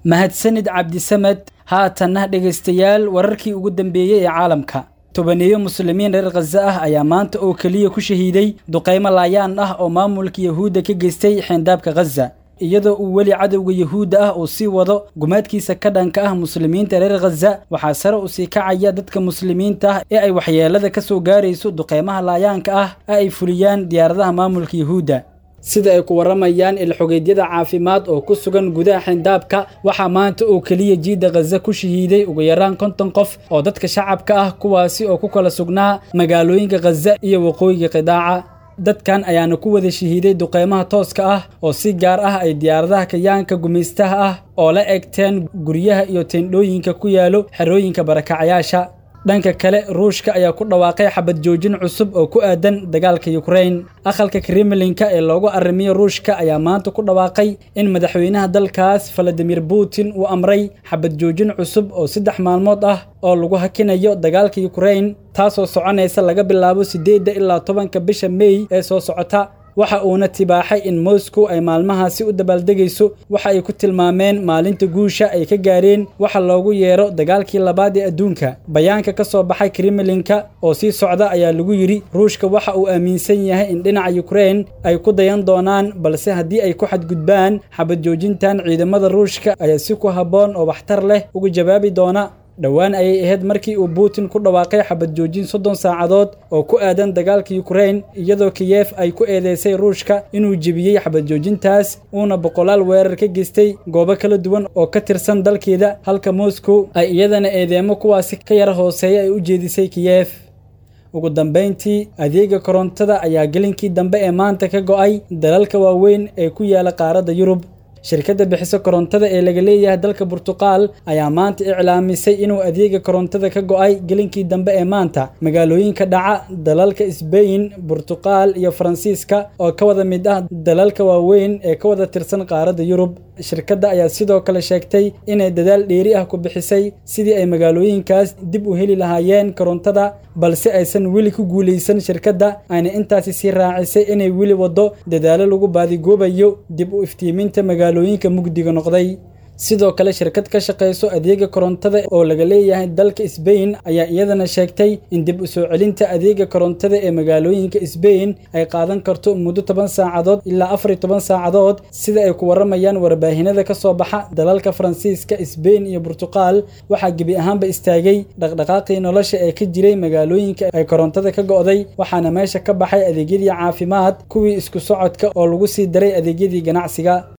mahadsanid Cabdisamed haatanna dhageystayaal wararkii ugu dambeeyay ee caalamka tobaneeyo muslimiin reer Gaza ah ayaa maanta oo kaliya ku shahiiday duqeymo laayaan ah oo maamulka Yahuudda ka geystay xeyndaabka Gaza iyadoo uu wali cadawga Yahuudda ah oo sii wado gumaadkiisa ka dhanka ah muslimiinta reer Gaza waxaa sare u sii kacaya dadka muslimiinta ah ee ay waxyeelada ka soo gaarayso duqeymaha laayaanka ah ay fuliyaan diyaaradaha maamulka Yahuudda sida ay ku waramayaan xogeedyada caafimaad oo ku sugan gudaha xeyndaabka waxaa maanta oo kaliya jiida Gaza ku shahiiday ugu yaraan 50 qof oo dadka shacabka ah kuwaasi oo ku kala sugnaa magaalooyinka Gaza iyo waqooyiga qidaaca dadkan ayaana ku wada shahiiday duqeymaha tooska ah oo si gaar ah ay diyaaradaha kayaanka gumeystaha ah oo la eegteen guryaha iyo teendhooyinka ku yaalo xerooyinka barakacayaasha dhanka kale Ruushka ayaa ku dhawaaqay xabad joojin cusub oo ku aadan dagaalka Ukraine aqalka Kremlinka ee loogu arimiyo Ruushka ayaa maanta ku dhawaaqay in madaxweynaha dalkaas Vladimir Putin uu amray xabad joojin cusub oo 3 maalmood ah oo lagu hakinayo dagaalka Ukraine taasoo soconaysa laga bilaabo 8 ilaa 10 bisha May ee soo socota waxa uuna tibaaxay in Moscow ay maalmahaasi u dabaaldegayso waxa ay ku tilmaameen maalinta guusha ay ka gaareen waxa loogu yeero dagaalkii labaad ee adduunka bayaanka ka soo baxay Kremlinka oo sii socda ayaa lagu yiri Ruushka waxa uu aaminsan yahay in dhinaca Ukraine ay ku dayan doonaan balse haddii ay ku xadgudbaan xabad joojintan ciidamada Ruushka ayaa si ku haboon oo waxtar leh uga jawaabi doona dhawaan ayay ahayd markii uu Putin ku dhawaaqay xabad joojin 30 saacadood oo ku aadan dagaalka Ukraine iyadoo Kiev ay ku eedeysay Ruushka inuu jebiyay xabad joojintaas uuna boqolaal weerar ka geystay goobo kala duwan oo ka tirsan dalkeeda halka Moscow ay iyadana eedeemo kuwaasi ka yar hooseeya ay u jeedisay Kiev ugu dambeyntii adeega korontada ayaa gelinkii dambe ee maanta ka go'ay dalalka waaweyn ee ku yaala qaaradda Yurub shirkadda bixisa korontada ee laga leeyahay dalka Portugal ayaa maanta iclaamisay inuu adeega korontada ka go'ay gelinkii dambe ee maanta magaalooyinka dhaca dalalka Spain, Portugal iyo Faransiiska oo ka wada mid ah dalalka waaweyn ee ka wada tirsan qaaradda Yurub shirkadda ayaa sidoo kale sheegtay inay dadaal dheeri ah ku bixisay sidii ay magaalooyinkaas dib u heli lahaayeen korontada balse aysan weli ku guuleysan shirkadda ayna intaasi sii raacisay inay weli wado dadaalo lagu baadigoobayo dib u iftiiminta magaalooyinka mugdiga noqday sidoo kale shirkad ka shaqeyso adeega korontada oo laga leeyahay dalka Spain ayaa iyadana sheegtay in dib u soo celinta adeega korontada ee magaalooyinka Spain ay qaadan karto muddo 10 saacadood ilaa 14 saacadood sida ay ku waramayaan warbaahinada ka soo baxa dalalka Faransiiska, Spain iyo Portugal waxa gibi ahaanba istaagay dhaqdhaqaaqii nolosha ee ka jiray magaalooyinka ay korontada ka go'day waxaana meesha ka baxay adeegyadii caafimaad kuwii isku socodka oo lagu sii daray adeegyadii ganacsiga